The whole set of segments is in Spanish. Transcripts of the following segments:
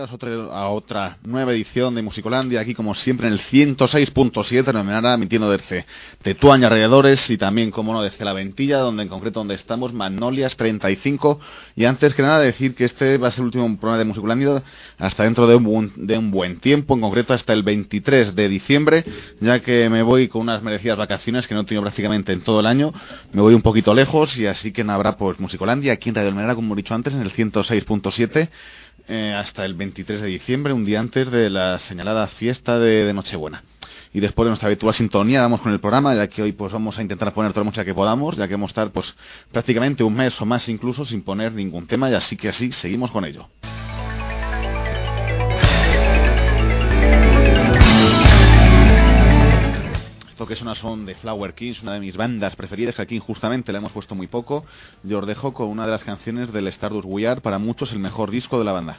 bienvenidos a otra nueva edición de Musicolandia, aquí como siempre en el 106.7 de Almenara, emitiendo desde Tetuán y alrededores, y también, como no, desde La Ventilla, donde en concreto donde estamos, Magnolias 35. Y antes que nada decir que este va a ser el último programa de Musicolandia hasta dentro de un buen tiempo, en concreto hasta el 23 de diciembre, ya que me voy con unas merecidas vacaciones que no he tenido prácticamente en todo el año. Me voy un poquito lejos y así que no habrá pues Musicolandia aquí en Radio Almenara, como he dicho antes, en el 106.7 hasta el 23 de diciembre, un día antes de la señalada fiesta de Nochebuena. Y después de nuestra habitual sintonía vamos con el programa, ya que hoy pues vamos a intentar poner toda la música que podamos, ya que vamos a estar pues prácticamente un mes o más incluso sin poner ningún tema, y así que así seguimos con ello. Esto que suena son de Flower Kings, una de mis bandas preferidas, que aquí justamente la hemos puesto muy poco. Yo os dejo con una de las canciones del Stardust We Are, para muchos el mejor disco de la banda.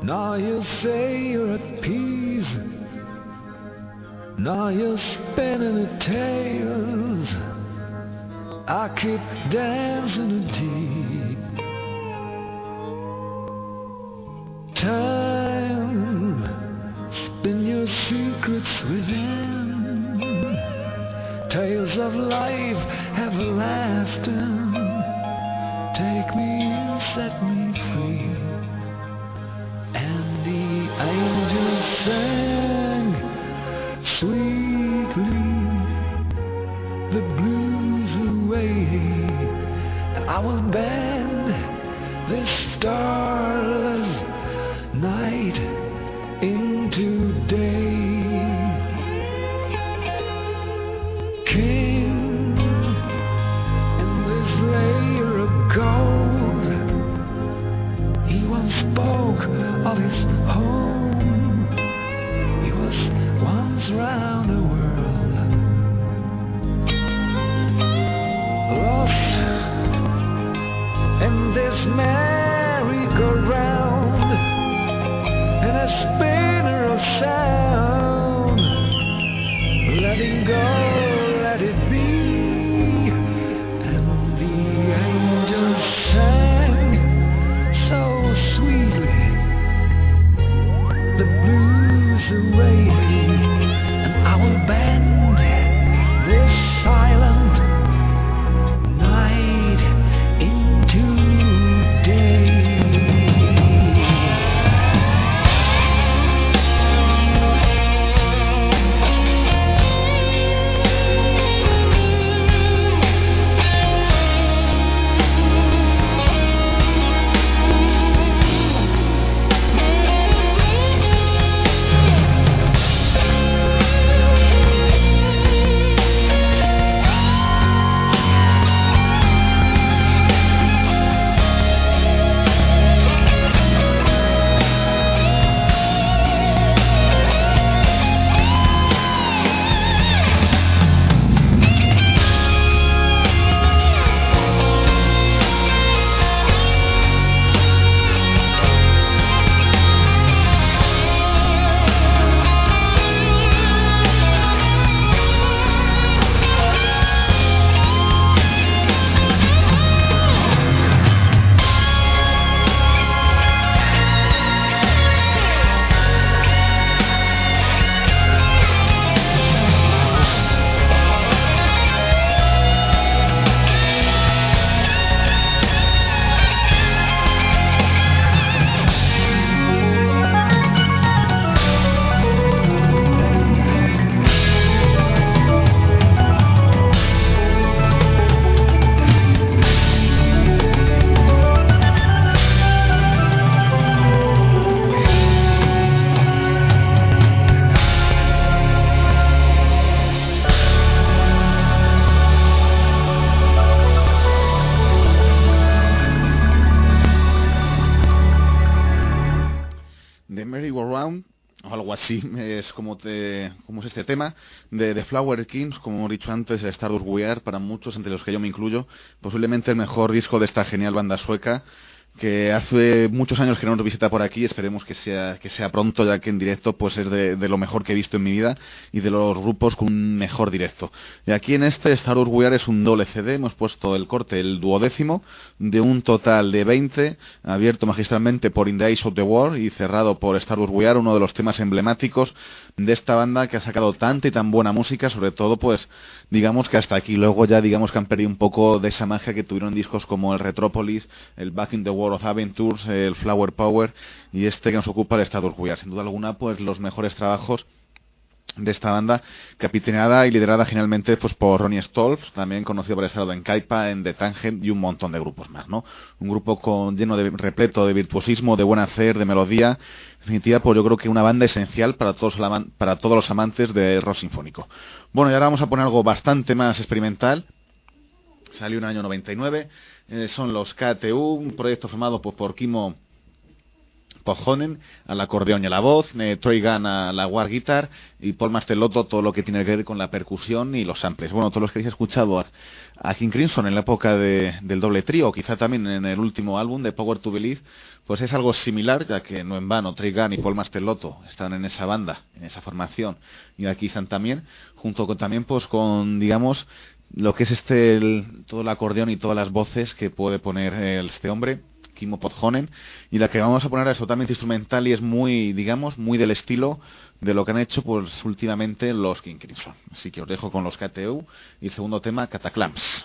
Now you say you're at peace. Now you're spinning the tales. I keep dancing a deep time. Spin your secrets within. Tales of life everlasting. Take me and set me free. And the angels sang sweetly the blues away. And I will bend this starless night into day. King in this layer of gold, he once spoke of his home. He was once round the world, lost in this merry-go-round, in a spinner of sound. Letting go, let it be. And the angels sang so sweetly the blues away. And I will bend this silent night into day. Así es como es este tema de The Flower Kings, como hemos dicho antes, Stardust We Are, para muchos, entre los que yo me incluyo, posiblemente el mejor disco de esta genial banda sueca, que hace muchos años que no nos visita por aquí. Esperemos que sea pronto, ya que en directo pues es de lo mejor que he visto en mi vida y de los grupos con un mejor directo. Y aquí en este Stardust We Are es un doble CD, hemos puesto el corte, el 12º, de un total de 20, abierto magistralmente por In the Eyes of the War y cerrado por Stardust We Are, uno de los temas emblemáticos de esta banda que ha sacado tanta y tan buena música, sobre todo pues digamos que hasta aquí. Luego ya digamos que han perdido un poco de esa magia que tuvieron discos como el Retropolis, el Back in the World of Adventures, el Flower Power y este que nos ocupa, el Stardust We Are. Sin duda alguna pues los mejores trabajos de esta banda, capitaneada y liderada generalmente pues por Ronnie Stolz, también conocido por estar en Kaipa, en The Tangent y un montón de grupos más, ¿no? Un grupo repleto de virtuosismo, de buen hacer, de melodía. En definitiva, pues yo creo que una banda esencial para todos los amantes de rock sinfónico. Bueno, y ahora vamos a poner algo bastante más experimental. Salió en el año 99, son los KTU, un proyecto formado pues por Kimmo Podhonen al acordeón y a la voz, Troy Gunn a la war guitar y Paul Mastelotto todo lo que tiene que ver con la percusión y los samples. Bueno, todos los que habéis escuchado a King Crimson en la época del doble trío, quizá también en el último álbum de Power to Believe, pues es algo similar, ya que no en vano Troy Gunn y Paul Mastelotto están en esa banda, en esa formación, y aquí están también, junto con también pues con, digamos, lo que es todo el acordeón y todas las voces que puede poner este hombre, Kimmo Podhonen, y la que vamos a poner es totalmente instrumental y es muy, digamos, muy del estilo de lo que han hecho pues últimamente los King Crimson. Así que os dejo con los KTU y el segundo tema, Cataclams.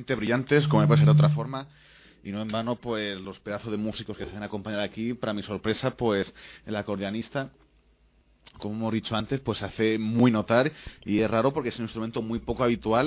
absolutamente brillantes, como me puede ser de otra forma. Y no en vano, pues los pedazos de músicos que se han acompañado aquí, para mi sorpresa, pues el acordeonista, como hemos dicho antes, pues se hace muy notar y es raro porque es un instrumento muy poco habitual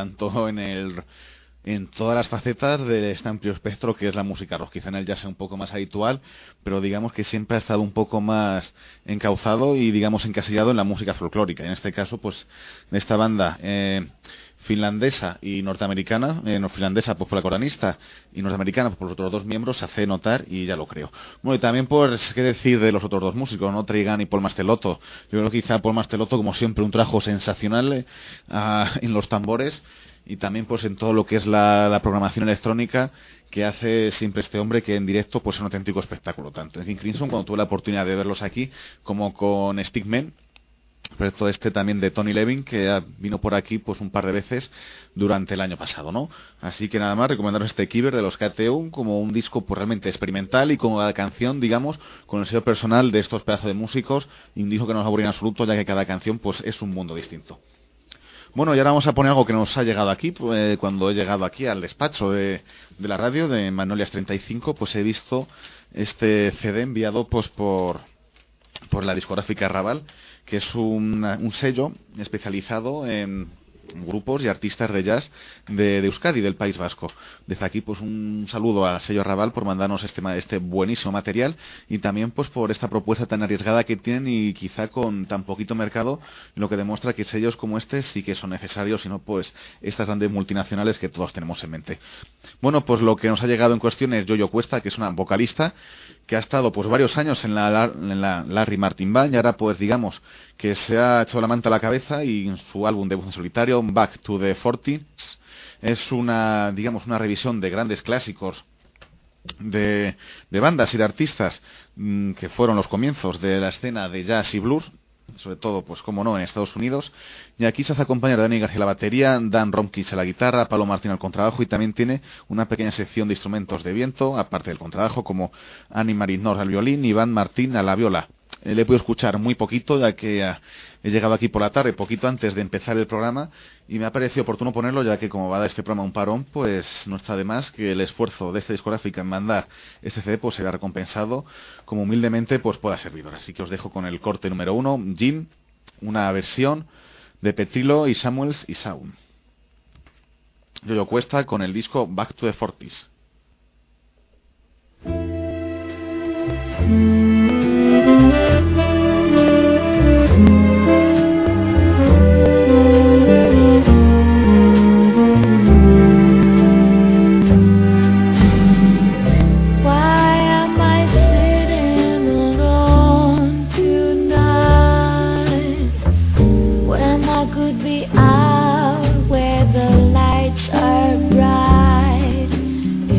en todas las facetas de este amplio espectro que es la música rock. Quizá en el jazz sea un poco más habitual, pero digamos que siempre ha estado un poco más encauzado y digamos encasillado en la música folclórica. En este caso, pues en esta banda finlandesa y norteamericana, no finlandesa pues por la acordeonista y norteamericana pues por los otros dos miembros, se hace notar y ya lo creo. Bueno, y también pues qué decir de los otros dos músicos, ¿no? Trey Gunn y Paul Mastelotto. Yo creo que quizá Paul Mastelotto, como siempre, un trabajo sensacional en los tambores y también pues en todo lo que es la programación electrónica que hace siempre este hombre, que en directo pues es un auténtico espectáculo, tanto en King Crimson, cuando tuve la oportunidad de verlos aquí, como con Stickman, proyecto este también de Tony Levin, que vino por aquí pues un par de veces durante el año pasado, ¿no? Así que nada más, recomendaros este Kiber de los KTU como un disco pues realmente experimental y como cada canción, digamos, con el sello personal de estos pedazos de músicos, y un disco que no os aburrirá en absoluto, ya que cada canción pues es un mundo distinto. Bueno, y ahora vamos a poner algo que nos ha llegado aquí, pues, cuando he llegado aquí al despacho de la radio de Magnolias 35, pues he visto este CD enviado pues por la discográfica Raval, que es un sello especializado en grupos y artistas de jazz de Euskadi, del País Vasco. Desde aquí pues un saludo al sello Raval por mandarnos este buenísimo material y también pues por esta propuesta tan arriesgada que tienen y quizá con tan poquito mercado, lo que demuestra que sellos como este sí que son necesarios y no pues estas grandes multinacionales que todos tenemos en mente. Bueno, pues lo que nos ha llegado en cuestión es Yoyo Cuesta, que es una vocalista que ha estado pues varios años en la Larry Martin Band y ahora pues digamos que se ha echado la manta a la cabeza y en su álbum debut en solitario, Back to the 40s, es una revisión de grandes clásicos de bandas y de artistas que fueron los comienzos de la escena de jazz y blues, sobre todo, pues como no, en Estados Unidos. Y aquí se hace acompañar de Dani García a la batería, Dan Romkins a la guitarra, Pablo Martín al contrabajo, y también tiene una pequeña sección de instrumentos de viento, aparte del contrabajo, como Annie Marinor al violín y Iván Martín a la viola. Le he podido escuchar muy poquito, ya que he llegado aquí por la tarde, poquito antes de empezar el programa, y me ha parecido oportuno ponerlo, ya que como va a dar este programa un parón, pues no está de más que el esfuerzo de esta discográfica en mandar este CD pues se vea recompensado, como humildemente pues pueda servidor. Así que os dejo con el corte número 1, Jim, una versión de Petrilo y Samuels y Sound. Yoyo Cuesta con el disco Back to the 40s. Out where the lights are bright.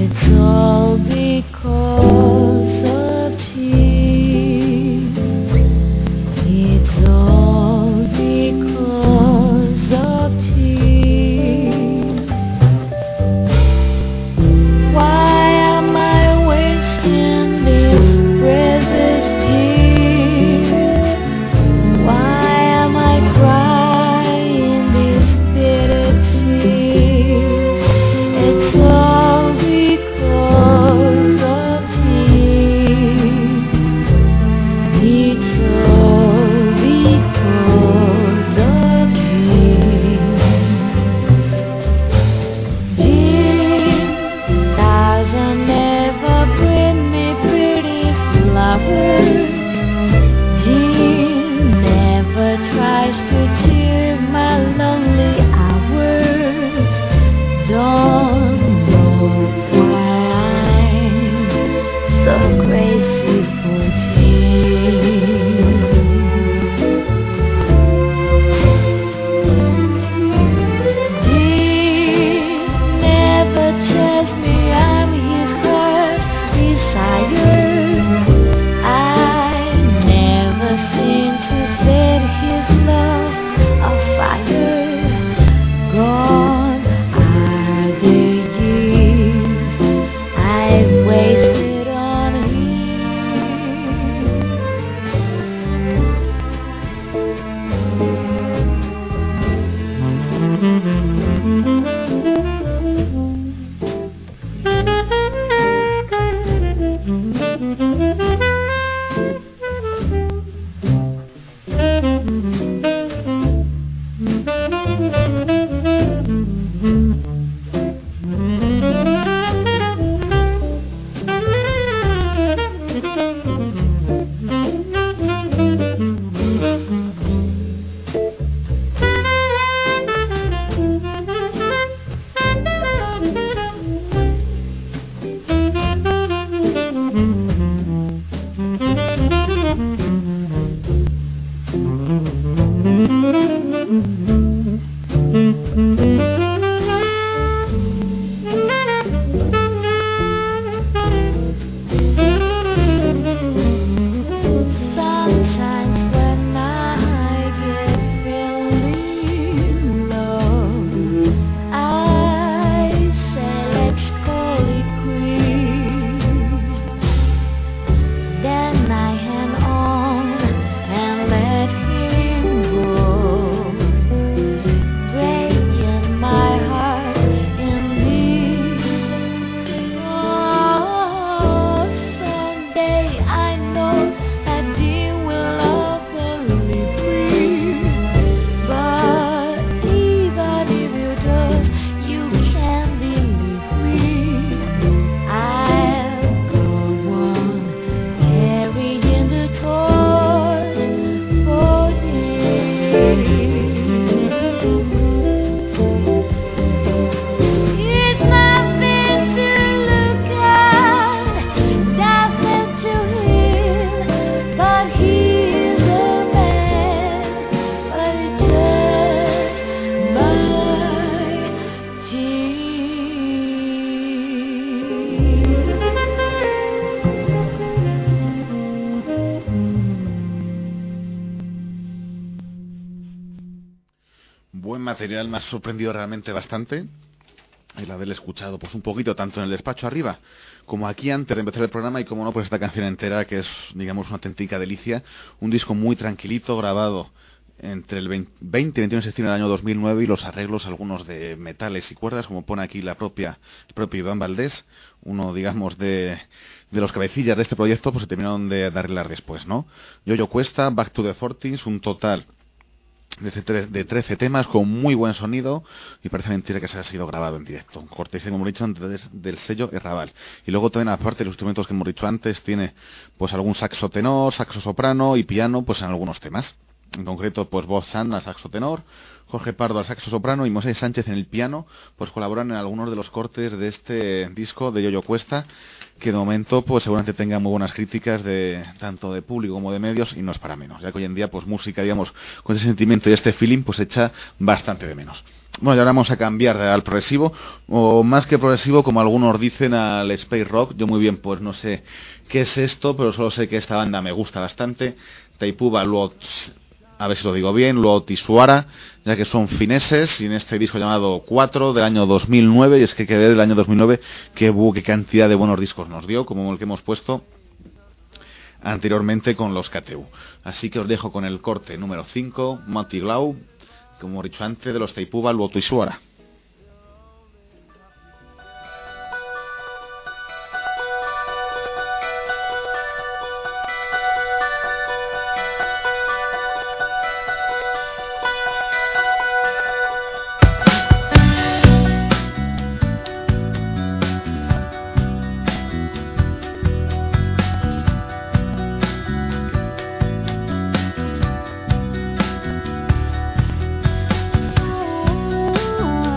material me ha sorprendido realmente bastante. El haberle escuchado pues un poquito tanto en el despacho arriba como aquí antes de empezar el programa, y como no, pues esta canción entera que es, digamos, una auténtica delicia. Un disco muy tranquilito, grabado entre el 20 y 21 de septiembre del año 2009, y los arreglos algunos de metales y cuerdas, como pone aquí el propio Iván Valdés, uno, digamos, de los cabecillas de este proyecto, pues se terminaron de arreglar después, ¿no? Yo Cuesta, Back to the 40s, un total de 13 temas con muy buen sonido, y parece mentira que se haya sido grabado en directo. Cortesía, como hemos dicho antes, del sello Errabal. Y luego también, aparte de los instrumentos que hemos dicho antes, tiene pues algún saxo tenor, saxo soprano y piano pues en algunos temas. En concreto, pues Bob Sand al saxo tenor, Jorge Pardo al saxo soprano y Moisés Sánchez en el piano, pues colaboran en algunos de los cortes de este disco de Yo Cuesta, que de momento pues seguramente tenga muy buenas críticas de tanto de público como de medios, y no es para menos, ya que hoy en día pues música, digamos, con ese sentimiento y este feeling pues echa bastante de menos. Bueno, y ahora vamos a cambiar al progresivo, o más que progresivo, como algunos dicen, al space rock. Yo muy bien pues no sé qué es esto, pero solo sé que esta banda me gusta bastante. Taipuba Luot, a ver si lo digo bien, Luotisuara, ya que son fineses, y en este disco llamado 4 del año 2009, y es que hay que ver el año 2009 qué cantidad de buenos discos nos dio, como el que hemos puesto anteriormente con los KTU. Así que os dejo con el corte número 5, Monty Glau, como he dicho antes, de los Taipuba Luotisuara. Ooh.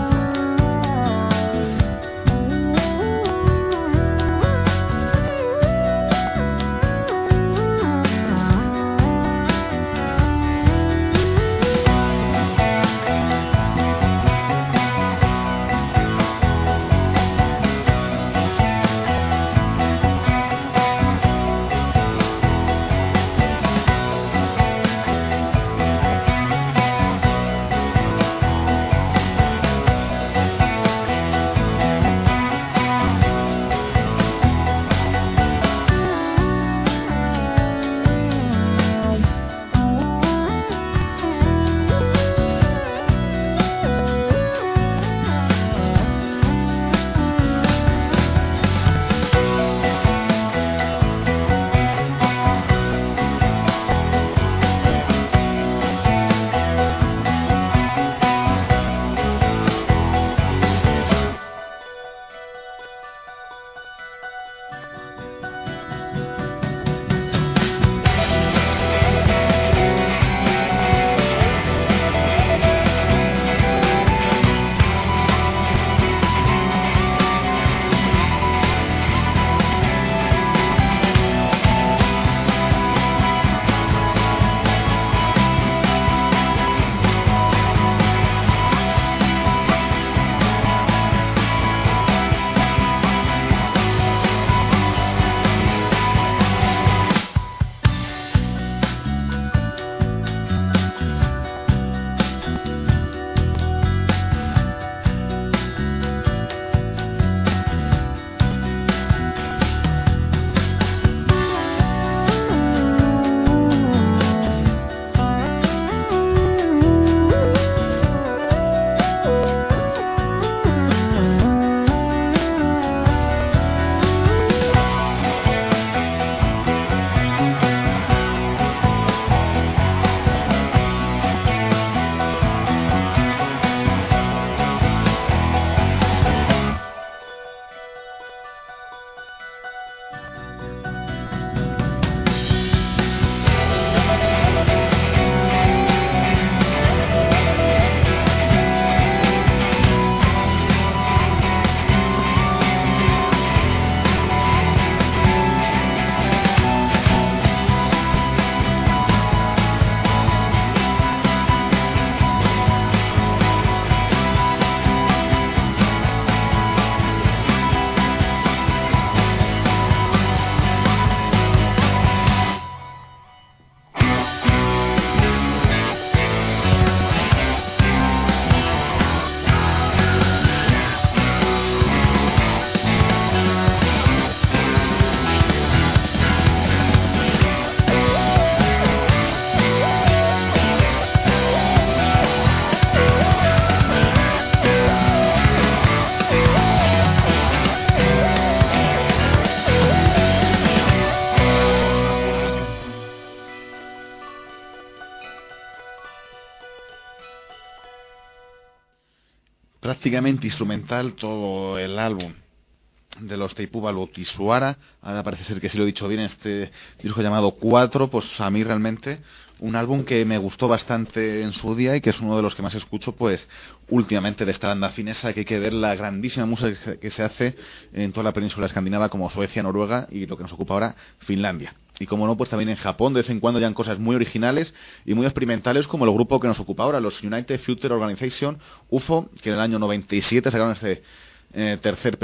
prácticamente instrumental todo el álbum de los Teipubalu Tisuara. Ahora parece ser que sí lo he dicho bien, este disco llamado 4, pues a mí realmente un álbum que me gustó bastante en su día y que es uno de los que más escucho pues últimamente de esta banda finesa, que hay que ver la grandísima música que se hace en toda la península escandinava como Suecia, Noruega y lo que nos ocupa ahora, Finlandia. Y como no, pues también en Japón de vez en cuando ya cosas muy originales y muy experimentales, como el grupo que nos ocupa ahora, los United Future Organization, UFO, que en el año 97 sacaron este tercer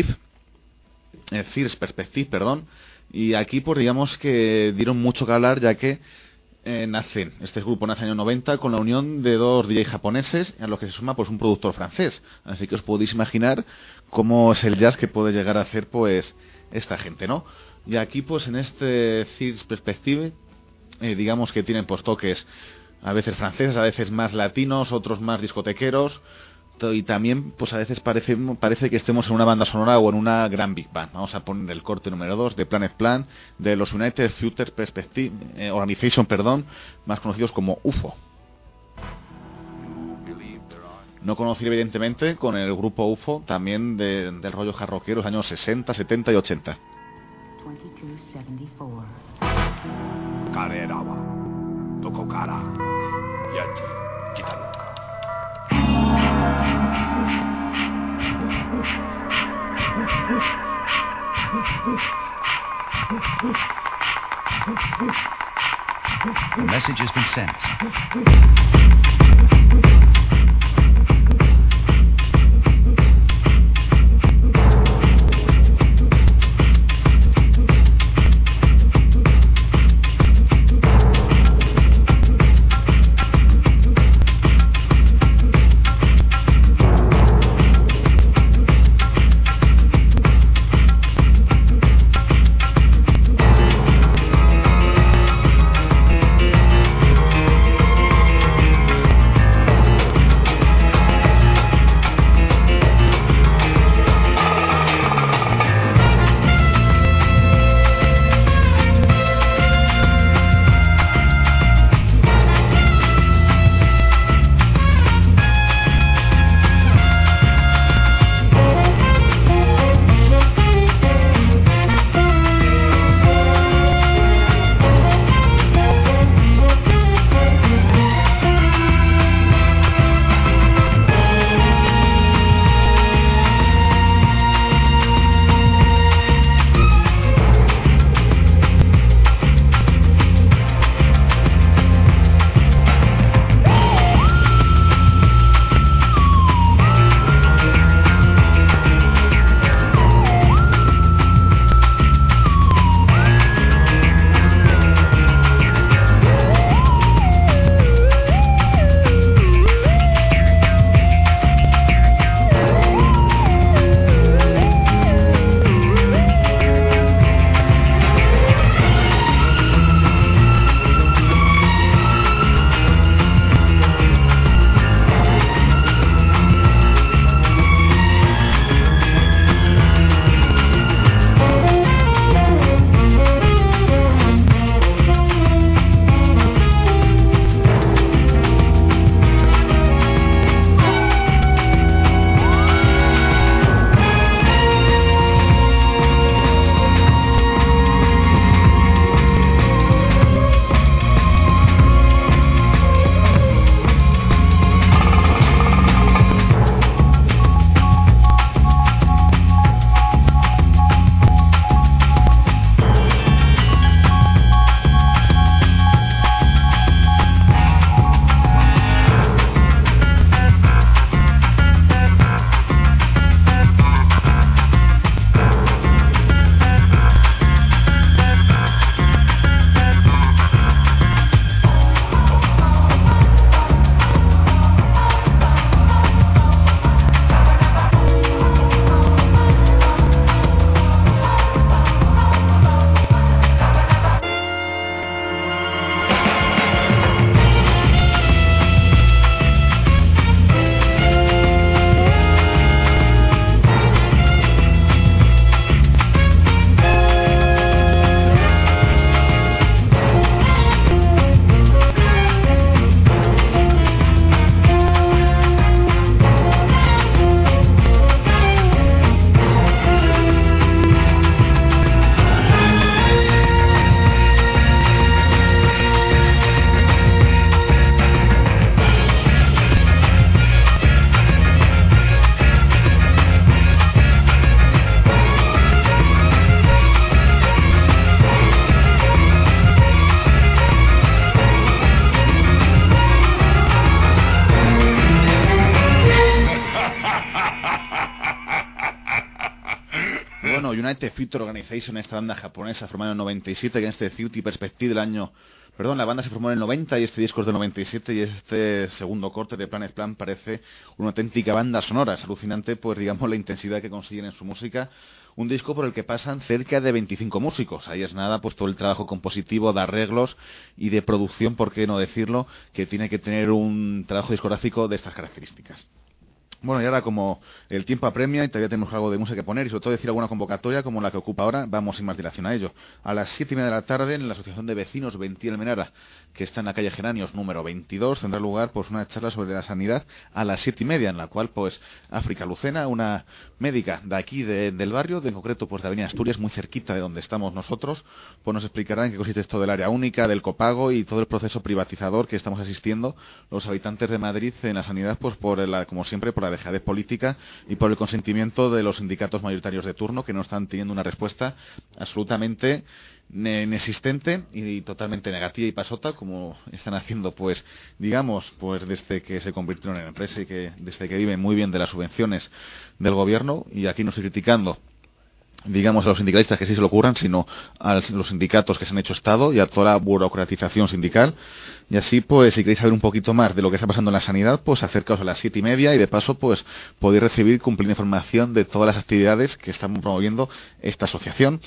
First Perspective, perdón. Y aquí pues digamos que dieron mucho que hablar, ya que este grupo nace en el año 90 con la unión de dos DJ japoneses, a los que se suma pues un productor francés. Así que os podéis imaginar cómo es el jazz que puede llegar a hacer pues esta gente, ¿no? Y aquí pues en este First Perspective digamos que tienen pues toques a veces franceses, a veces más latinos, otros más discotequeros, y también pues a veces parece que estemos en una banda sonora o en una gran big band. Vamos a poner el corte número 2 de Planet Plan de los United Future Perspective Organization, más conocidos como UFO. No conocí evidentemente con el grupo UFO también del rollo jarroquero, los años 60, 70 y 80. 2274. 彼らはどこからやってきたのか。 The message has been sent. United Future Organization, esta banda japonesa formada en el 97, que en este Duty Perspective del año... Perdón, la banda se formó en el 90 y este disco es del 97 y este segundo corte de Planet Plan parece una auténtica banda sonora. Es alucinante, pues digamos, la intensidad que consiguen en su música. Un disco por el que pasan cerca de 25 músicos. Ahí es nada, pues todo el trabajo compositivo, de arreglos y de producción, por qué no decirlo, que tiene que tener un trabajo discográfico de estas características. Bueno, y ahora como el tiempo apremia y todavía tenemos algo de música que poner y sobre todo decir alguna convocatoria como la que ocupa ahora, vamos sin más dilación a ello. A las 7:30 de la tarde en la Asociación de Vecinos Ventí Almenara, que está en la calle Geranios número 22, tendrá lugar pues una charla sobre la sanidad a las 7:30, en la cual pues África Lucena, una médica de aquí del barrio, de en concreto pues de Avenida Asturias, muy cerquita de donde estamos nosotros, pues nos explicará en qué consiste esto del área única, del copago y todo el proceso privatizador que estamos asistiendo los habitantes de Madrid en la sanidad, pues como siempre, por la dejadez política y por el consentimiento de los sindicatos mayoritarios de turno, que no están teniendo una respuesta absolutamente inexistente y totalmente negativa y pasota, como están haciendo, pues digamos, pues desde que se convirtieron en empresa y que desde que viven muy bien de las subvenciones del gobierno. Y aquí no estoy criticando, digamos, a los sindicalistas que sí se lo ocurran, sino a los sindicatos que se han hecho Estado y a toda la burocratización sindical. Y así, pues, si queréis saber un poquito más de lo que está pasando en la sanidad, pues acercaos a las 7:30 y de paso, pues, podéis recibir cumplida información de todas las actividades que estamos promoviendo esta asociación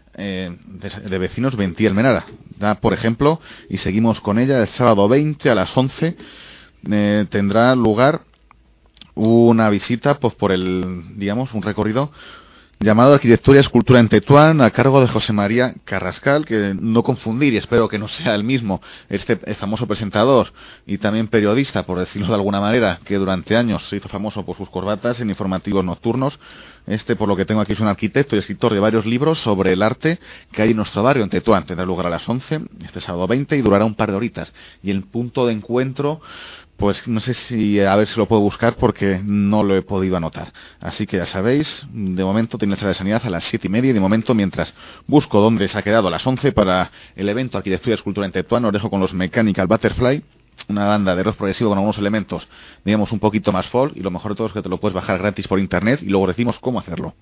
de vecinos Ventí Almenara. Por ejemplo, y seguimos con ella, el sábado 20 a las 11 tendrá lugar una visita, pues, por digamos, un recorrido llamado Arquitectura y Escultura en Tetuán, a cargo de José María Carrascal, que no confundir, y espero que no sea el mismo, el famoso presentador y también periodista, por decirlo de alguna manera, que durante años se hizo famoso por sus corbatas en informativos nocturnos. Por lo que tengo aquí, es un arquitecto y escritor de varios libros sobre el arte que hay en nuestro barrio, en Tetuán. Tendrá lugar a las 11, este sábado 20, y durará un par de horitas. Y el punto de encuentro, pues no sé si, a ver si lo puedo buscar porque no lo he podido anotar. Así que ya sabéis, de momento tenéis la charla de sanidad a las 7:30 y de momento, mientras busco dónde se ha quedado a las 11 para el evento Arquitectura y Escultura en Tetuán, os dejo con los Mechanical Butterfly, una banda de rock progresivo con algunos elementos, digamos, un poquito más folk, y lo mejor de todo es que te lo puedes bajar gratis por internet y luego decimos cómo hacerlo.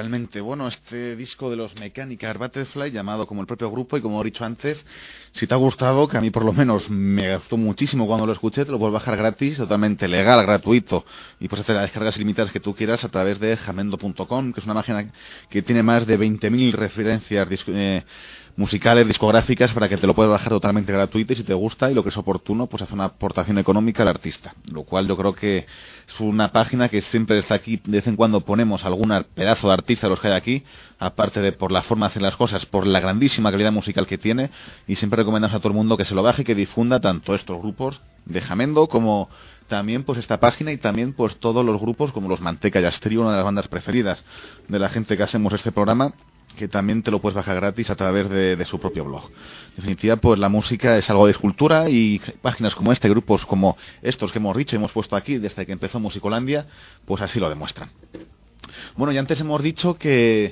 Totalmente. Bueno, este disco de los Mechanical Butterfly, llamado como el propio grupo, y como he dicho antes, si te ha gustado, que a mí por lo menos me gustó muchísimo cuando lo escuché, te lo puedes bajar gratis, totalmente legal, gratuito, y puedes hacer las descargas ilimitadas que tú quieras a través de jamendo.com, que es una página que tiene más de 20.000 referencias musicales, discográficas, para que te lo puedas bajar totalmente gratuito, y si te gusta y lo que es oportuno, pues hace una aportación económica al artista, lo cual yo creo que es una página que siempre está aquí. De vez en cuando ponemos algún pedazo de artista de los que hay aquí, aparte de por la forma de hacer las cosas, por la grandísima calidad musical que tiene, y siempre recomendamos a todo el mundo que se lo baje y que difunda tanto estos grupos de Jamendo como también pues esta página, y también pues todos los grupos como los Manteca Jazz Trio, una de las bandas preferidas de la gente que hacemos este programa, que también te lo puedes bajar gratis a través de su propio blog. En definitiva, pues la música es algo de escultura, y páginas como esta, grupos como estos que hemos dicho y hemos puesto aquí desde que empezó Musicolandia, pues así lo demuestran. Bueno, y antes hemos dicho que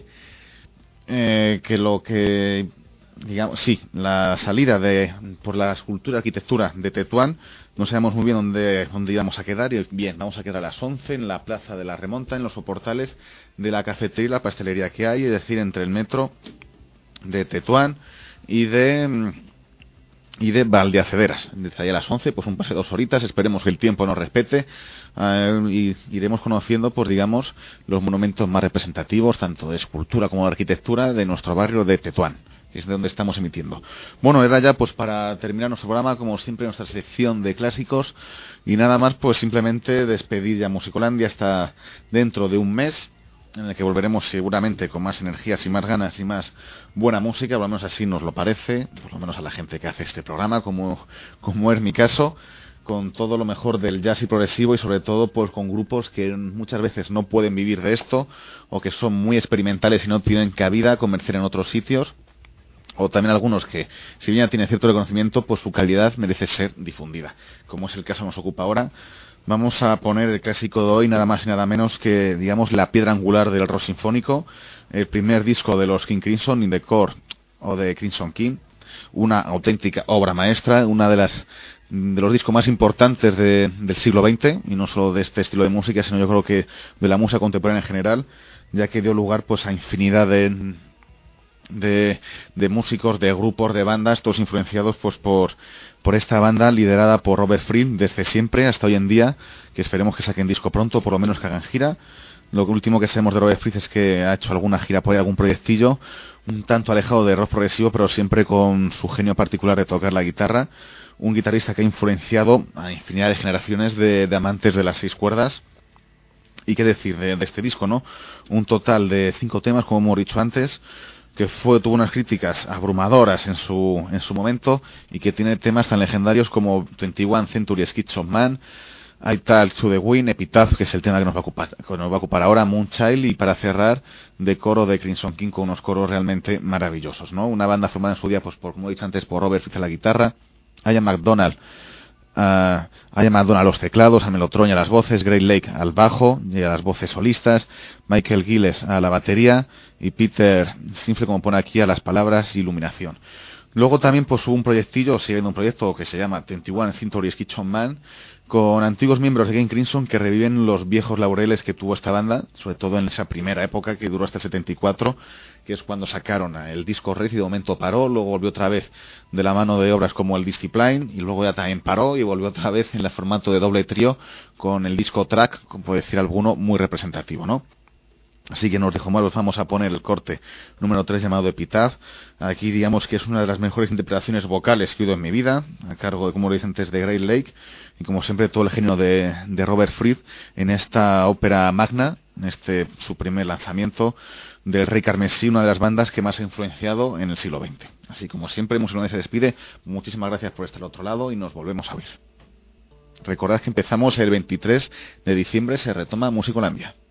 lo que, digamos, sí, la salida por la escultura arquitectura de Tetuán, no sabemos muy bien dónde íbamos a quedar, y bien, vamos a quedar a las 11 en la Plaza de la Remonta, en los soportales de la cafetería y la pastelería que hay, es decir, entre el metro de Tetuán y de Valdeacederas. Desde ahí a las 11, pues un pase de 2 horitas, esperemos que el tiempo nos respete, y iremos conociendo, pues digamos, los monumentos más representativos, tanto de escultura como de arquitectura, de nuestro barrio de Tetuán, que es de donde estamos emitiendo. Bueno, era ya pues para terminar nuestro programa, como siempre, nuestra sección de clásicos, y nada más, pues simplemente despedir ya Musicolandia hasta dentro de un mes, en el que volveremos seguramente con más energías y más ganas y más buena música, por lo menos así nos lo parece, por lo menos a la gente que hace este programa, como es mi caso, con todo lo mejor del jazz y progresivo, y sobre todo pues con grupos que muchas veces no pueden vivir de esto, o que son muy experimentales y no tienen cabida comercial en otros sitios, o también algunos que, si bien ya tienen cierto reconocimiento, pues su calidad merece ser difundida, como es el caso que nos ocupa ahora. Vamos a poner el clásico de hoy, nada más y nada menos que, digamos, la piedra angular del rock sinfónico, el primer disco de los King Crimson, In the Core, o de Crimson King, una auténtica obra maestra, una de los discos más importantes del siglo XX, y no solo de este estilo de música, sino yo creo que de la música contemporánea en general, ya que dio lugar pues a infinidad de músicos, de grupos, de bandas, todos influenciados pues por esta banda liderada por Robert Fripp desde siempre hasta hoy en día, que esperemos que saquen disco pronto, por lo menos que hagan gira. Lo último que sabemos de Robert Fripp es que ha hecho alguna gira por ahí, algún proyectillo, un tanto alejado de rock progresivo, pero siempre con su genio particular de tocar la guitarra. Un guitarrista que ha influenciado a infinidad de generaciones de amantes de las 6 cuerdas. Y qué decir de este disco, ¿no? Un total de 5 temas, como hemos dicho antes, que tuvo unas críticas abrumadoras en su momento, y que tiene temas tan legendarios como 21 Century Skits of Man, I Talk to the Wind, Epitaph, que es el tema que nos va a ocupar ahora, Moonchild, y para cerrar, de coro de Crimson King, con unos coros realmente maravillosos, ¿no? Una banda formada en su día, pues como he dicho antes, por Robert Fripp a la guitarra, Ian McDonald a los teclados, a Melotron y a las voces, Great Lake al bajo y a las voces solistas, Michael Gilles a la batería, y Peter Sinfle, como pone aquí, a las palabras y iluminación. Luego también pues hubo un proyectillo, sigue un proyecto que se llama 21 Century Skits of Man, con antiguos miembros de King Crimson que reviven los viejos laureles que tuvo esta banda, sobre todo en esa primera época que duró hasta el 74, que es cuando sacaron el disco Red, y de momento paró, luego volvió otra vez de la mano de obras como el Discipline, y luego ya también paró y volvió otra vez en el formato de doble trío con el disco Track, como puede decir alguno, muy representativo, ¿no? Así que nos dejo mal, vamos a poner el corte número 3 llamado Epitaph. Aquí digamos que es una de las mejores interpretaciones vocales que he oído en mi vida, a cargo de, como lo dije antes, de Great Lake, y como siempre todo el genio de Robert Fripp en esta ópera magna, en su primer lanzamiento del Rey Carmesí, una de las bandas que más ha influenciado en el siglo XX. Así como siempre, Musicolandia se despide. Muchísimas gracias por estar al otro lado y nos volvemos a oír. Recordad que empezamos el 23 de diciembre, se retoma Musicolandia.